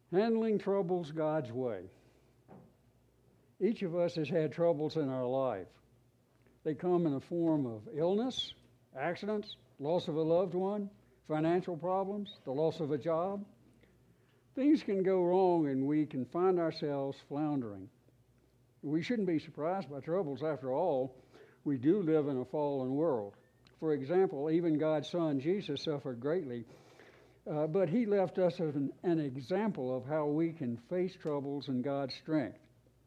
Handling troubles God's way. Each of us has had troubles in our life. They come in the form of illness, accidents, loss of a loved one, financial problems, the loss of a job. Things can go wrong and we can find ourselves floundering. We shouldn't be surprised by troubles. After all, we do live in a fallen world. For example, even God's Son, Jesus, suffered greatly, but he left us an example of how we can face troubles in God's strength.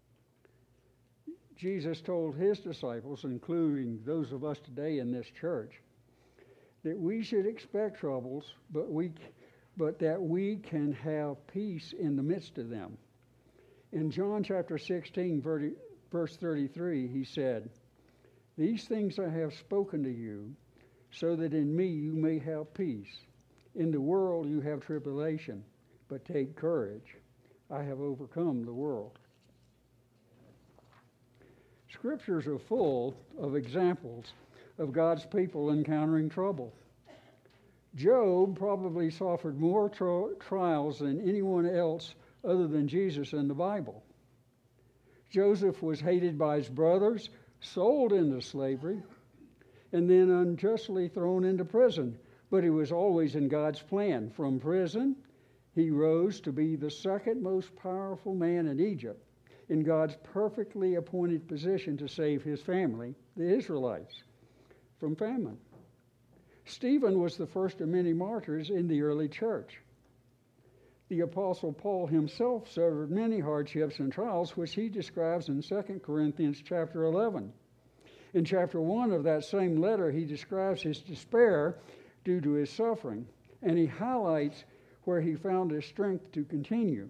Jesus told his disciples, including those of us today in this church, that we should expect troubles, but that we can have peace in the midst of them. In John chapter 16, verse 33, he said, "These things I have spoken to you, so that in me you may have peace. In the world you have tribulation, but take courage. I have overcome the world." Scriptures are full of examples of God's people encountering trouble. Job probably suffered more trials than anyone else other than Jesus in the Bible. Joseph was hated by his brothers, sold into slavery, and then unjustly thrown into prison. But he was always in God's plan. From prison, he rose to be the second most powerful man in Egypt, in God's perfectly appointed position to save his family, the Israelites, from famine. Stephen was the first of many martyrs in the early church. The Apostle Paul himself suffered many hardships and trials, which he describes in 2 Corinthians chapter 11. In chapter 1 of that same letter, he describes his despair due to his suffering, and he highlights where he found his strength to continue.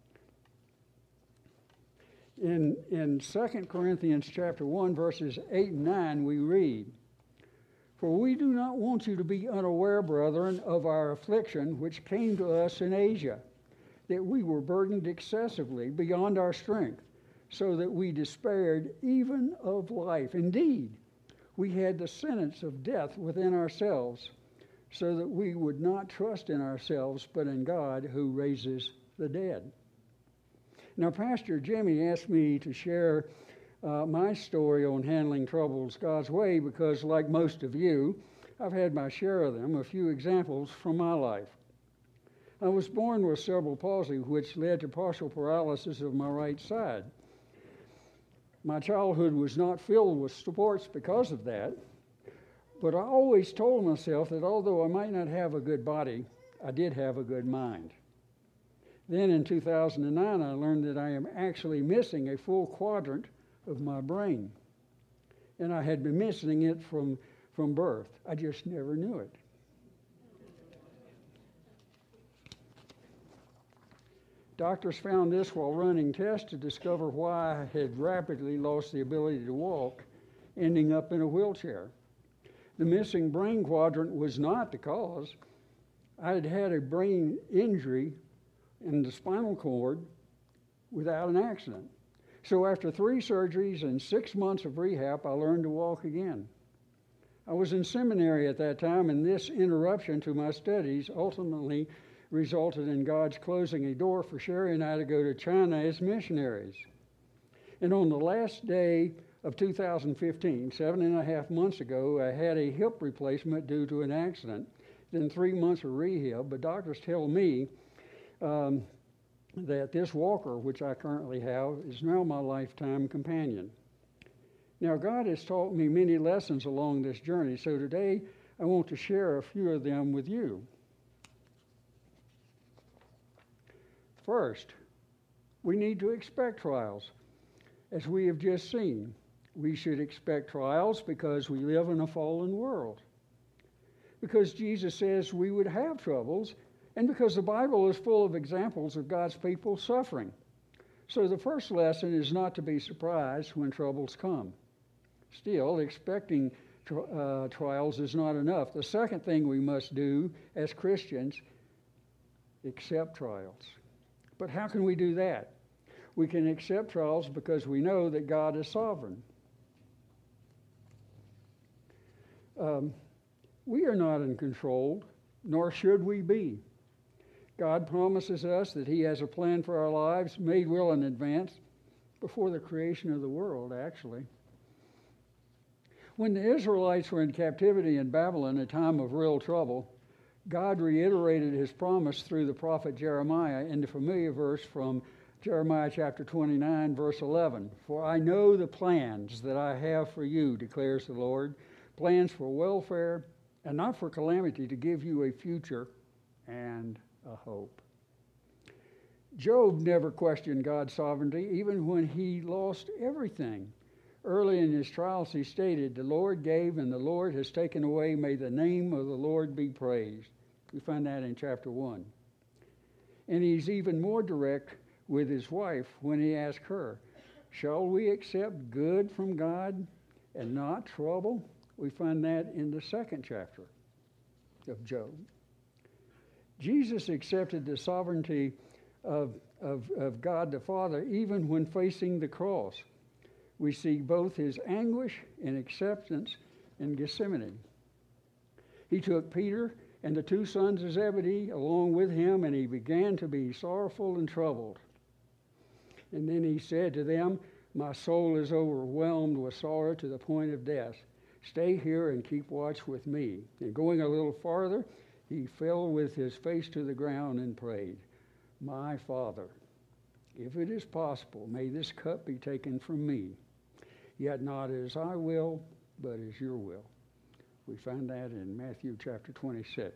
In 2 Corinthians chapter 1, verses 8 and 9, we read, "For we do not want you to be unaware, brethren, of our affliction which came to us in Asia, that we were burdened excessively beyond our strength, so that we despaired even of life. Indeed, we had the sentence of death within ourselves, so that we would not trust in ourselves, but in God who raises the dead." Now, Pastor Jimmy asked me to share my story on handling troubles God's way because, like most of you, I've had my share of them. A few examples from my life. I was born with cerebral palsy, which led to partial paralysis of my right side. My childhood was not filled with sports because of that, but I always told myself that although I might not have a good body, I did have a good mind. Then in 2009, I learned that I am actually missing a full quadrant of my brain. And I had been missing it from birth. I just never knew it. Doctors found this while running tests to discover why I had rapidly lost the ability to walk, ending up in a wheelchair. The missing brain quadrant was not the cause. I had had a brain injury in the spinal cord without an accident. So after 3 surgeries and 6 months of rehab, I learned to walk again. I was in seminary at that time, and this interruption to my studies ultimately resulted in God's closing a door for Sherry and I to go to China as missionaries. And on the last day of 2015, 7.5 months ago, I had a hip replacement due to an accident, then 3 months of rehab, but doctors tell me that this walker, which I currently have, is now my lifetime companion. Now, God has taught me many lessons along this journey, so today I want to share a few of them with you. First, we need to expect trials. As we have just seen, we should expect trials because we live in a fallen world. Because Jesus says we would have troubles, and because the Bible is full of examples of God's people suffering. So the first lesson is not to be surprised when troubles come. Still, expecting trials is not enough. The second thing we must do as Christians, accept trials. But how can we do that? We can accept trials because we know that God is sovereign. We are not in control, nor should we be. God promises us that He has a plan for our lives, made well in advance, before the creation of the world, actually. When the Israelites were in captivity in Babylon, a time of real trouble, God reiterated His promise through the prophet Jeremiah in the familiar verse from Jeremiah chapter 29, verse 11. For I know the plans that I have for you, declares the Lord, plans for welfare and not for calamity, to give you a future and a hope. Job never questioned God's sovereignty, even when he lost everything. Early in his trials, he stated, "The Lord gave and the Lord has taken away. May the name of the Lord be praised." We find that in chapter 1. And he's even more direct with his wife when he asked her, "Shall we accept good from God and not trouble?" We find that in the 2nd chapter of Job. Jesus accepted the sovereignty of God the Father even when facing the cross. We see both his anguish and acceptance in Gethsemane. He took Peter and the 2 sons of Zebedee along with him, and he began to be sorrowful and troubled. And then he said to them, "My soul is overwhelmed with sorrow to the point of death. Stay here and keep watch with me." And going a little farther, he fell with his face to the ground and prayed, "My Father, if it is possible, may this cup be taken from me. Yet not as I will, but as your will." We find that in Matthew chapter 26.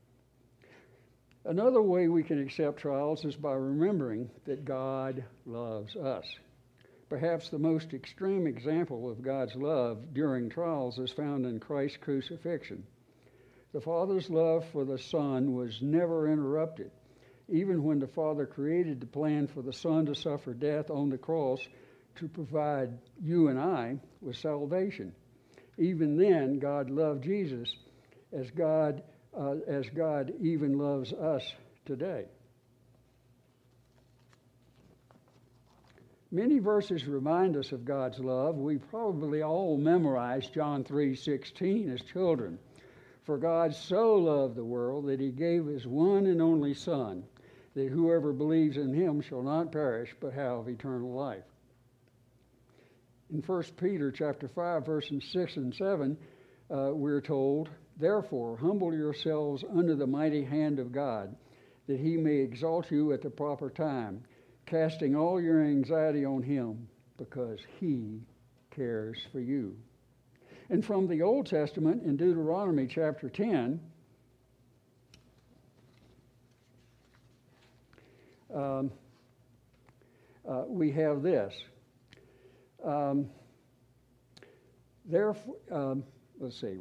Another way we can accept trials is by remembering that God loves us. Perhaps the most extreme example of God's love during trials is found in Christ's crucifixion. The Father's love for the Son was never interrupted. Even when the Father created the plan for the Son to suffer death on the cross to provide you and I with salvation, even then God loved Jesus as God even loves us today. Many verses remind us of God's love. We probably all memorized John 3:16 as children. For God so loved the world that he gave his one and only Son, that whoever believes in him shall not perish but have eternal life. In 1 Peter chapter 5, verses 6 and 7, we're told, "Therefore, humble yourselves under the mighty hand of God, that he may exalt you at the proper time, casting all your anxiety on him, because he cares for you." And from the Old Testament, in Deuteronomy chapter 10, we have this. Therefore, let's see,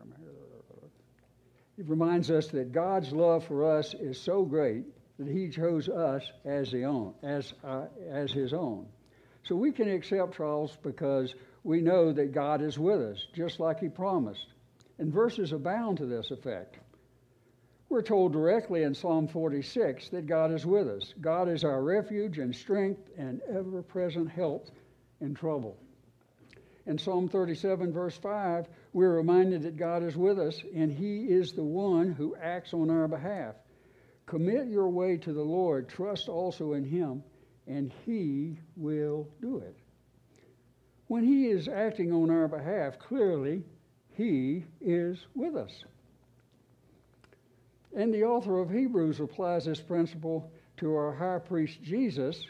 it reminds us that God's love for us is so great that he chose us as his own. So we can accept trials because we know that God is with us, just like he promised. And verses abound to this effect. We're told directly in Psalm 46 that God is with us. God is our refuge and strength and ever-present help in trouble. In Psalm 37, verse 5, we're reminded that God is with us, and he is the one who acts on our behalf. Commit your way to the Lord, trust also in him, and he will do it. When he is acting on our behalf, clearly he is with us. And the author of Hebrews applies this principle to our high priest Jesus.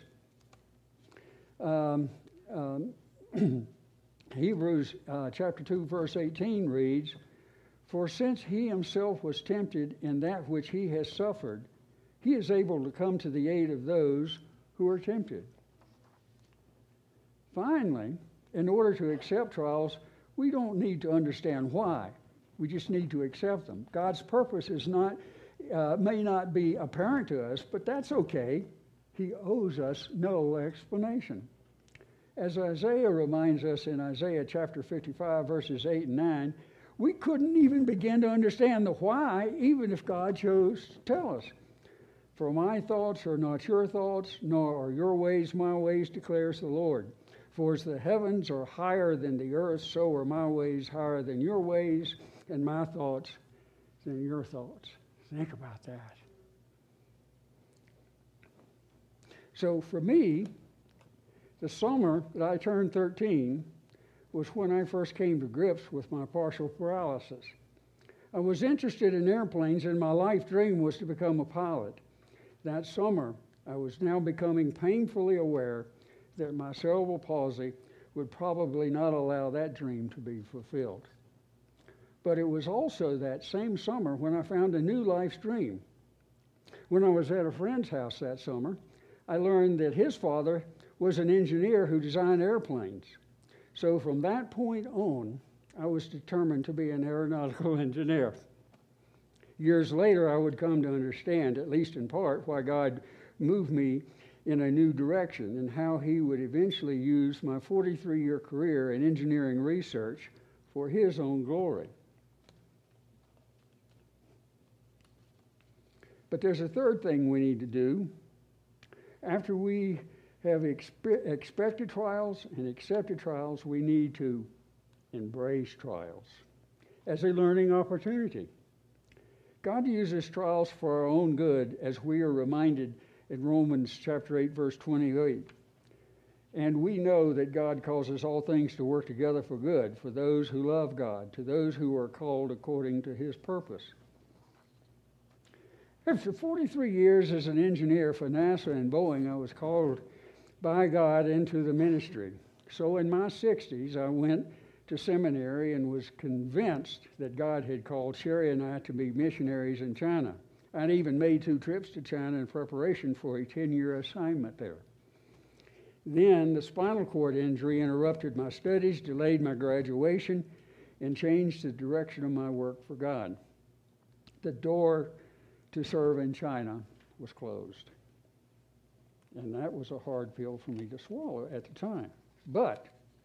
Hebrews chapter 2, verse 18 reads, "For since he himself was tempted in that which he has suffered, he is able to come to the aid of those who are tempted." Finally, in order to accept trials, we don't need to understand why. We just need to accept them. God's purpose may not be apparent to us, but that's okay. He owes us no explanation. As Isaiah reminds us in Isaiah chapter 55, verses 8 and 9, we couldn't even begin to understand the why, even if God chose to tell us. "For my thoughts are not your thoughts, nor are your ways my ways, declares the Lord. For as the heavens are higher than the earth, so are my ways higher than your ways, and my thoughts than your thoughts." Think about that. So for me, the summer that I turned 13 was when I first came to grips with my partial paralysis. I was interested in airplanes, and my life dream was to become a pilot. That summer, I was now becoming painfully aware that my cerebral palsy would probably not allow that dream to be fulfilled. But it was also that same summer when I found a new life's dream. When I was at a friend's house that summer, I learned that his father was an engineer who designed airplanes. So from that point on, I was determined to be an aeronautical engineer. Years later, I would come to understand, at least in part, why God moved me in a new direction and how he would eventually use my 43-year career in engineering research for his own glory. But there's a third thing we need to do. After we have expected trials and accepted trials, we need to embrace trials as a learning opportunity. God uses trials for our own good, as we are reminded in Romans chapter 8, verse 28. And we know that God causes all things to work together for good, for those who love God, to those who are called according to his purpose. After 43 years as an engineer for NASA and Boeing, I was called by God into the ministry. So in my 60s, I went to seminary and was convinced that God had called Sherry and I to be missionaries in China. I'd even made 2 trips to China in preparation for a 10-year assignment there. Then the spinal cord injury interrupted my studies, delayed my graduation, and changed the direction of my work for God. The door to serve in China was closed. And that was a hard pill for me to swallow at the time. But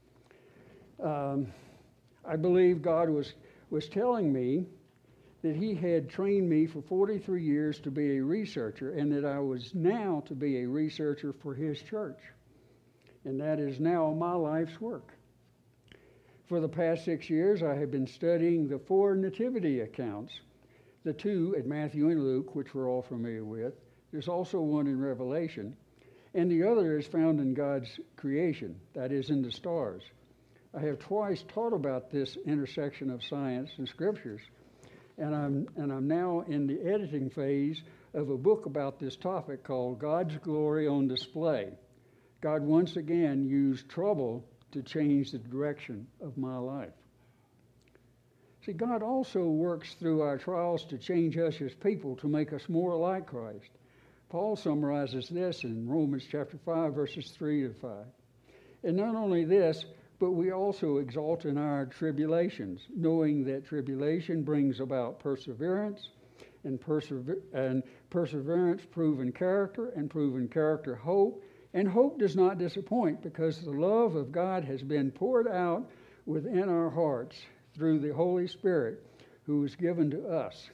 I believe God was telling me that he had trained me for 43 years to be a researcher, and that I was now to be a researcher for his church. And that is now my life's work. For the past 6 years, I have been studying the 4 nativity accounts, the 2 at Matthew and Luke, which we're all familiar with. There's also one in Revelation, and the other is found in God's creation, that is, in the stars. I have twice taught about this intersection of science and scriptures, and I'm now in the editing phase of a book about this topic called God's Glory on Display. God once again used trouble to change the direction of my life. See, God also works through our trials to change us as people, to make us more like Christ. Paul summarizes this in Romans chapter 5, verses 3 to 5. And not only this, but we also exult in our tribulations, knowing that tribulation brings about perseverance, and perseverance proven character, and proven character hope. And hope does not disappoint, because the love of God has been poured out within our hearts through the Holy Spirit who is given to us.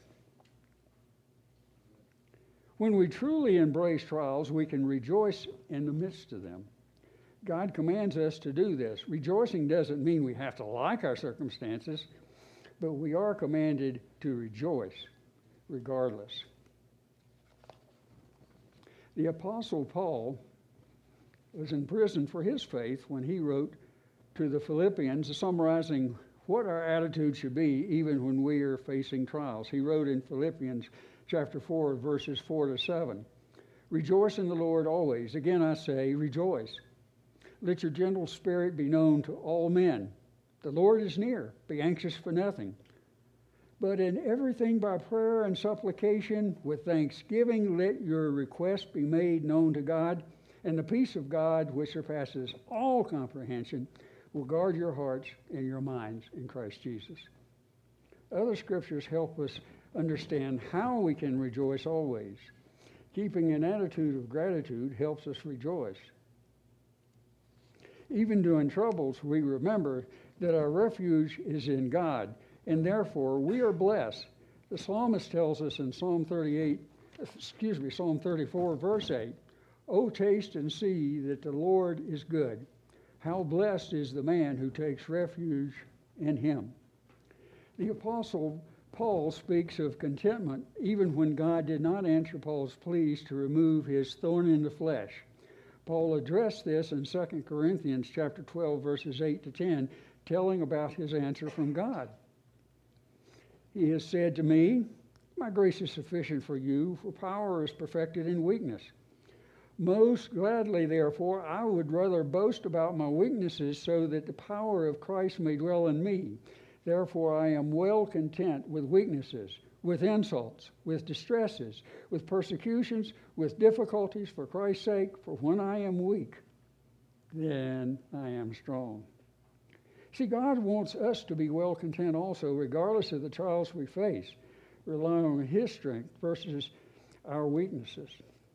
When we truly embrace trials, we can rejoice in the midst of them. God commands us to do this. Rejoicing doesn't mean we have to like our circumstances, but we are commanded to rejoice regardless. The Apostle Paul was in prison for his faith when he wrote to the Philippians, summarizing what our attitude should be even when we are facing trials. He wrote in Philippians chapter 4, verses 4 to 7, "Rejoice in the Lord always. Again I say, rejoice. Let your gentle spirit be known to all men. The Lord is near. Be anxious for nothing. But in everything by prayer and supplication with thanksgiving, let your requests be made known to God, and the peace of God, which surpasses all comprehension, will guard your hearts and your minds in Christ Jesus." Other scriptures help us understand how we can rejoice always. Keeping an attitude of gratitude helps us rejoice. Even during troubles, we remember that our refuge is in God, and therefore we are blessed. The psalmist tells us in Psalm 34, verse 8, "O taste and see that the Lord is good. How blessed is the man who takes refuge in him." The Apostle Paul speaks of contentment even when God did not answer Paul's pleas to remove his thorn in the flesh. Paul addressed this in 2 Corinthians chapter 12, verses 8 to 10, telling about his answer from God. He has said to me, "My grace is sufficient for you, for power is perfected in weakness. Most gladly, therefore, I would rather boast about my weaknesses so that the power of Christ may dwell in me. Therefore, I am well content with weaknesses, with insults, with distresses, with persecutions, with difficulties for Christ's sake, for when I am weak, then I am strong." See, God wants us to be well content also, regardless of the trials we face, relying on His strength versus our weaknesses.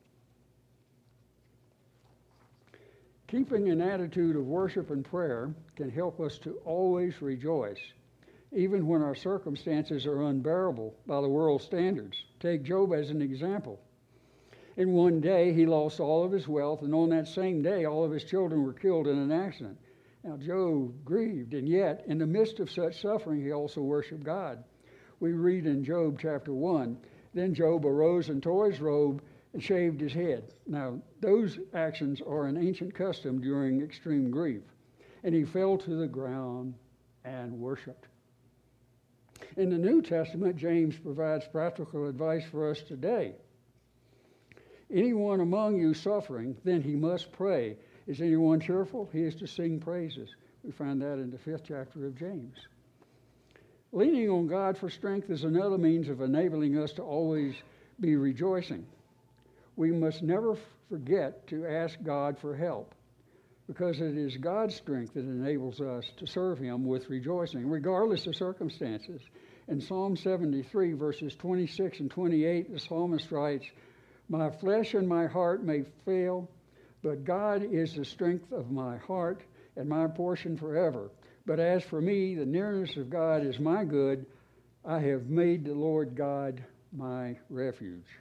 Keeping an attitude of worship and prayer can help us to always rejoice, even when our circumstances are unbearable by the world's standards. Take Job as an example. In one day, he lost all of his wealth, and on that same day, all of his children were killed in an accident. Now, Job grieved, and yet, in the midst of such suffering, he also worshiped God. We read in Job chapter 1, "Then Job arose and tore his robe and shaved his head." Now, those actions are an ancient custom during extreme grief. "And he fell to the ground and worshiped." In the New Testament, James provides practical advice for us today. "Anyone among you suffering, then he must pray. Is anyone cheerful? He is to sing praises." We find that in the 5th chapter of James. Leaning on God for strength is another means of enabling us to always be rejoicing. We must never forget to ask God for help, because it is God's strength that enables us to serve Him with rejoicing, regardless of circumstances. In Psalm 73, verses 26 and 28, the psalmist writes, "My flesh and my heart may fail, but God is the strength of my heart and my portion forever. But as for me, the nearness of God is my good. I have made the Lord God my refuge."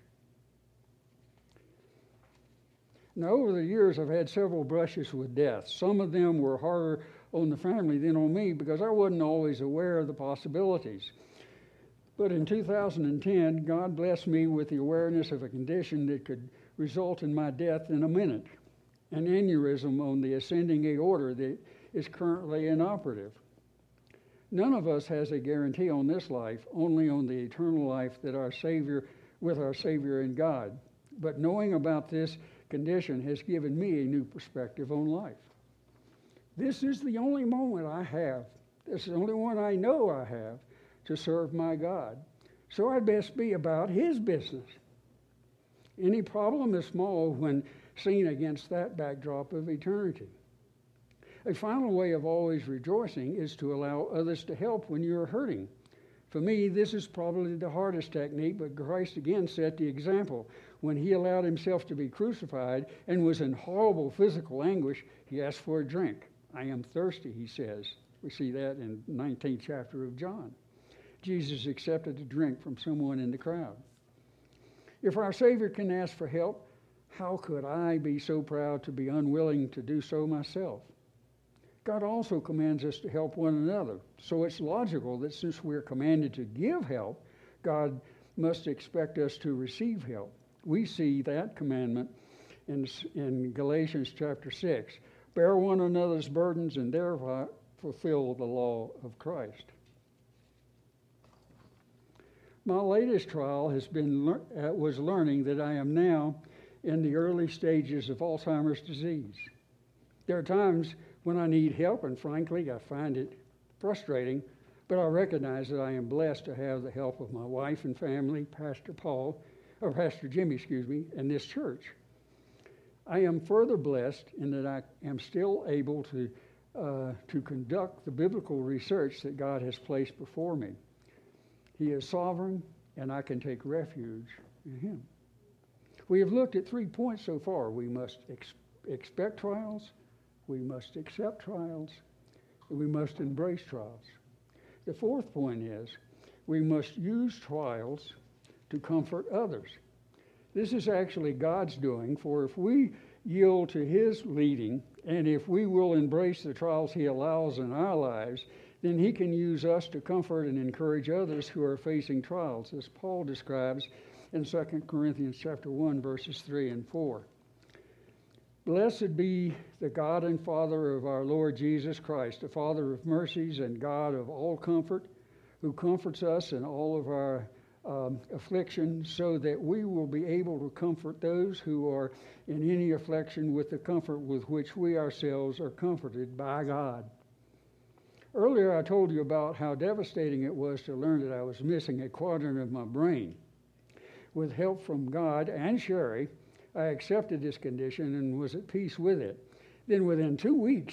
Now, over the years, I've had several brushes with death. Some of them were harder on the family than on me because I wasn't always aware of the possibilities. But in 2010, God blessed me with the awareness of a condition that could result in my death in a minute, an aneurysm on the ascending aorta that is currently inoperative. None of us has a guarantee on this life, only on the eternal life that our Savior in God. But knowing about this condition has given me a new perspective on life. This is the only moment I have, this is the only one I know I have to serve my God. So I'd best be about His business. Any problem is small when seen against that backdrop of eternity. A final way of always rejoicing is to allow others to help when you're hurting. For me, this is probably the hardest technique, but Christ again set the example. When He allowed Himself to be crucified and was in horrible physical anguish, He asked for a drink. "I am thirsty," He says. We see that in the 19th chapter of John. Jesus accepted a drink from someone in the crowd. If our Savior can ask for help, how could I be so proud to be unwilling to do so myself? God also commands us to help one another. So it's logical that since we're commanded to give help, God must expect us to receive help. We see that commandment in Galatians chapter 6. "Bear one another's burdens and thereby fulfill the law of Christ." My latest trial was learning that I am now in the early stages of Alzheimer's disease. There are times when I need help, and frankly, I find it frustrating, but I recognize that I am blessed to have the help of my wife and family, Pastor Jimmy, and this church. I am further blessed in that I am still able to conduct the biblical research that God has placed before me. He is sovereign, and I can take refuge in Him. We have looked at 3 points so far. We must expect trials, we must accept trials, and we must embrace trials. The 4th point is we must use trials to comfort others. This is actually God's doing, for if we yield to His leading, and if we will embrace the trials He allows in our lives, then He can use us to comfort and encourage others who are facing trials, as Paul describes in 2 Corinthians chapter 1, verses 3 and 4. Blessed be the God and Father of our Lord Jesus Christ, the Father of mercies and God of all comfort, who comforts us in all of our affliction, so that we will be able to comfort those who are in any affliction with the comfort with which we ourselves are comforted by God. Earlier I told you about how devastating it was to learn that I was missing a quadrant of my brain. With help from God and Sherry, I accepted this condition and was at peace with it. Then within 2 weeks,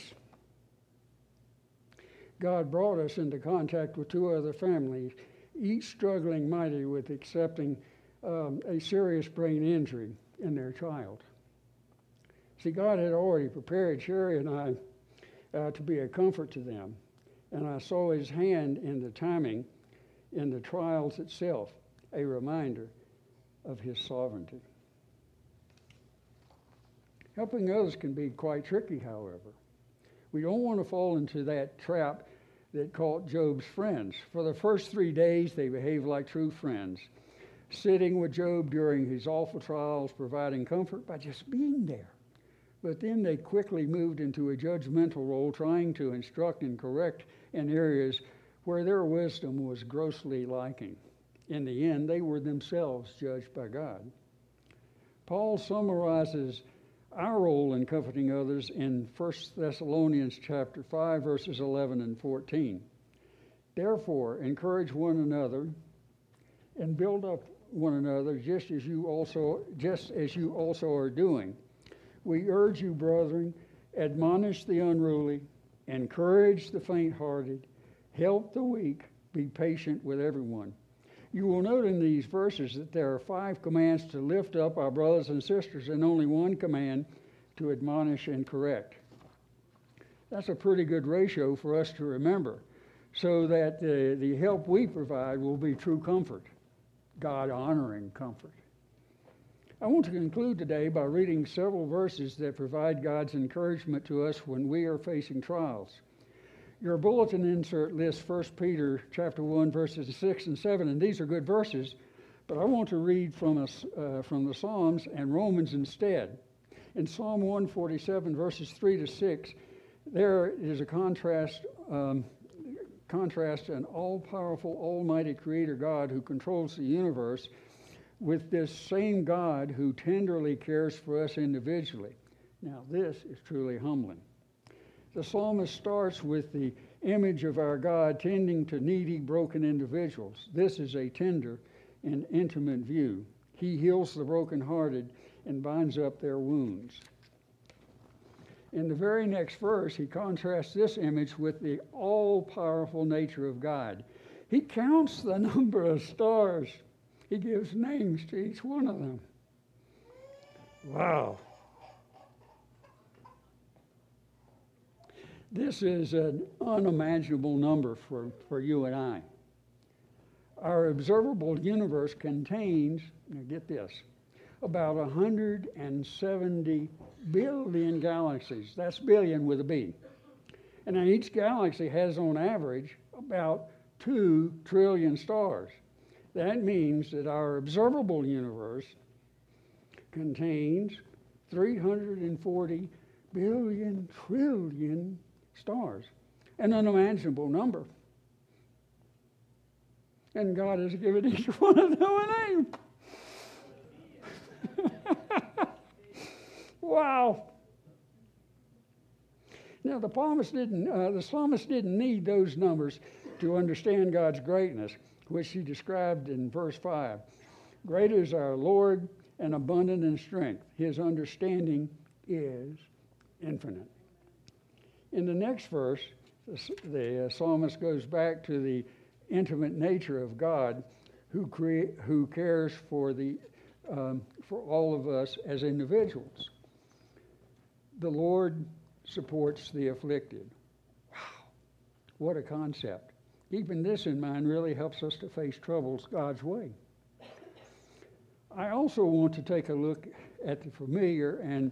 God brought us into contact with 2 other families, each struggling mightily with accepting a serious brain injury in their child. See, God had already prepared Sherry and I to be a comfort to them, and I saw his hand in the timing, in the trials itself, a reminder of his sovereignty. Helping others can be quite tricky, however. We don't want to fall into that trap that caught Job's friends. For the first 3 days, they behaved like true friends, sitting with Job during his awful trials, providing comfort by just being there. But then they quickly moved into a judgmental role, trying to instruct and correct in areas where their wisdom was grossly lacking. In the end, they were themselves judged by God. Paul summarizes our role in comforting others in 1 Thessalonians chapter 5, verses 11 and 14. Therefore, encourage one another and build up one another, just as you also are doing. We urge you, brethren, admonish the unruly, encourage the faint-hearted, help the weak, be patient with everyone. You will note in these verses that there are 5 commands to lift up our brothers and sisters and only 1 command to admonish and correct. That's a pretty good ratio for us to remember, so that the help we provide will be true comfort, God-honoring comfort. I want to conclude today by reading several verses that provide God's encouragement to us when we are facing trials. Your bulletin insert lists 1 Peter chapter 1, verses 6 and 7, and these are good verses, but I want to read from the Psalms and Romans instead. In Psalm 147, verses 3 to 6, there is a contrast an all-powerful, almighty creator God who controls the universe with this same God who tenderly cares for us individually. Now, this is truly humbling. The psalmist starts with the image of our God tending to needy, broken individuals. This is a tender and intimate view. He heals the brokenhearted and binds up their wounds. In the very next verse, he contrasts this image with the all-powerful nature of God. He counts the number of stars. He gives names to each one of them. Wow. This is an unimaginable number for you and I. Our observable universe contains, now get this, about 170 billion galaxies. That's billion with a B. And then each galaxy has on average about 2 trillion stars. That means that our observable universe contains 340 billion trillion stars, an unimaginable number. And God has given each one of them a name. Wow. Now, the psalmist didn't need those numbers to understand God's greatness, which he described in verse 5. Great is our Lord and abundant in strength. His understanding is infinite. In the next verse, the psalmist goes back to the intimate nature of God, who cares for all of us as individuals. The Lord supports the afflicted. Wow, what a concept. Keeping this in mind really helps us to face troubles God's way. I also want to take a look at the familiar and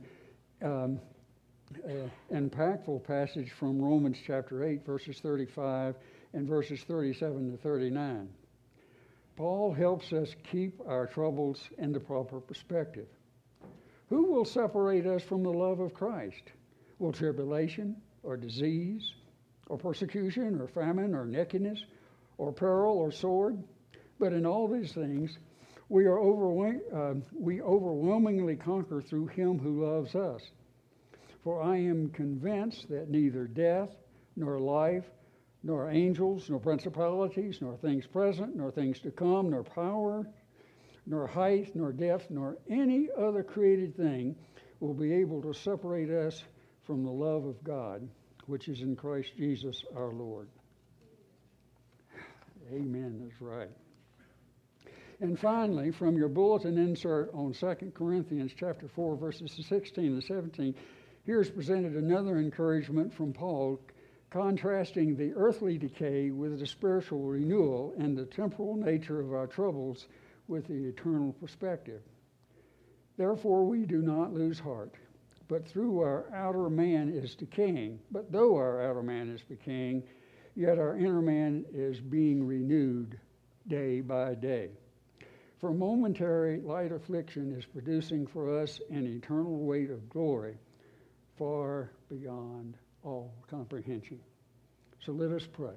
impactful passage from Romans chapter 8, verses 35 and verses 37 to 39. Paul helps us keep our troubles in the proper perspective. Who will separate us from the love of Christ? Will tribulation, or disease, or persecution, or famine, or nakedness, or peril, or sword? But in all these things, we overwhelmingly conquer through him who loves us. For I am convinced that neither death, nor life, nor angels, nor principalities, nor things present, nor things to come, nor power, nor height, nor depth, nor any other created thing will be able to separate us from the love of God, which is in Christ Jesus our Lord. Amen, that's right. And finally, from your bulletin insert on 2 Corinthians chapter 4, verses 16 and 17, here's presented another encouragement from Paul, contrasting the earthly decay with the spiritual renewal and the temporal nature of our troubles with the eternal perspective. Therefore we do not lose heart, but though our outer man is decaying, yet our inner man is being renewed day by day. For momentary light affliction is producing for us an eternal weight of glory far beyond all comprehension. So let us pray.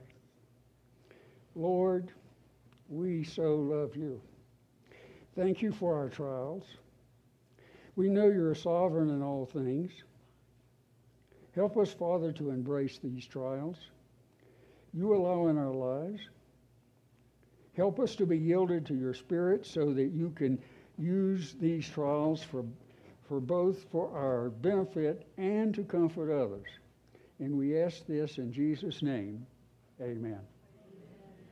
Lord, we so love you. Thank you for our trials. We know you're sovereign in all things. Help us, Father, to embrace these trials you allow in our lives. Help us to be yielded to your Spirit so that you can use these trials for both for our benefit and to comfort others. And we ask this in Jesus' name. Amen.